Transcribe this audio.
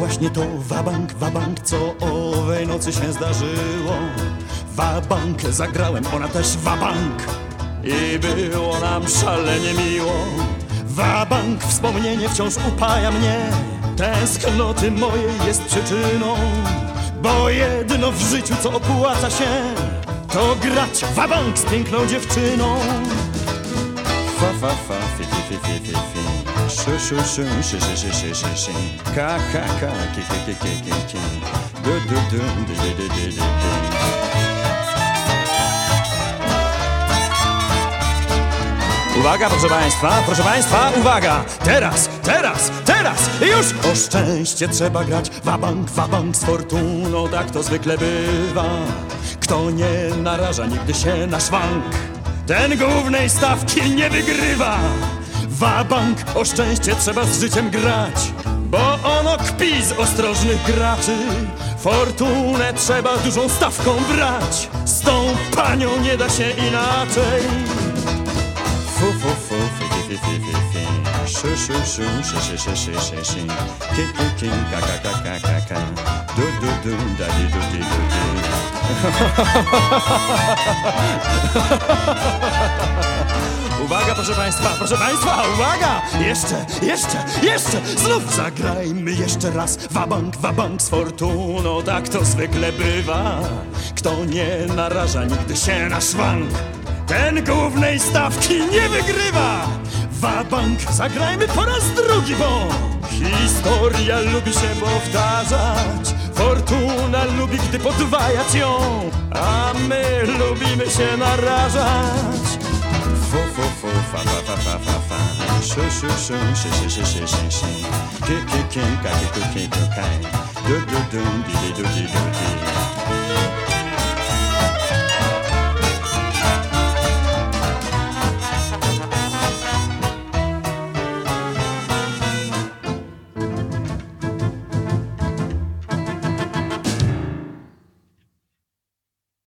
właśnie to wabank, co owej nocy się zdarzyło. Wabank zagrałem, ona też wabank i było nam szalenie miło. Wabank, wspomnienie wciąż upaja mnie, tęsknoty mojej jest przyczyną. Bo jedno w życiu, co opłaca się, to grać wabank z piękną dziewczyną. Fa, fa, fa, fi, fi, fi, fi, fi, fi. Szu, szu, szu, szy, szy, szy, szy, szy, szy. Ka, ka, ka, ki, ki, ki, ki, ki, ki. Du, du, du, du, du, du, du, du. Uwaga, proszę państwa, uwaga! Teraz, już! O szczęście trzeba grać, wabank z fortuną, tak to zwykle bywa. Kto nie naraża nigdy się na szwank, ten głównej stawki nie wygrywa. Wabank, o szczęście trzeba z życiem grać, bo ono kpi z ostrożnych graczy. Fortunę trzeba dużą stawką brać, z tą panią nie da się inaczej. Fu, fu, fu, fi, fi, fi, fi, fi. Szu, szu, szu, szy, szy, szy, szy, szy, szy. Ki, ki, ki, ka, ka, ka, ka, ka, ka. Du, du, du, da, di, du, di, du, di. Uwaga, proszę państwa, uwaga! Jeszcze, znów zagrajmy jeszcze raz. Wabank z fortuną, tak to zwykle bywa. Kto nie naraża nigdy się na szwank, ten głównej stawki nie wygrywa. Wabank, zagrajmy po raz drugi, bo historia lubi się powtarzać. Fortuna lubi, gdy podwajać ją, a my lubimy się narażać. Fu, fu, fu, fa, fa, fa, fa, fa, fa. Szu, szu, szu, szy, szy, szy, szy, szy, szy. Ki, ki, ki, ka, ki, ku, ki, ku, kaj. Du, du, du, di, di, du, di, du, di.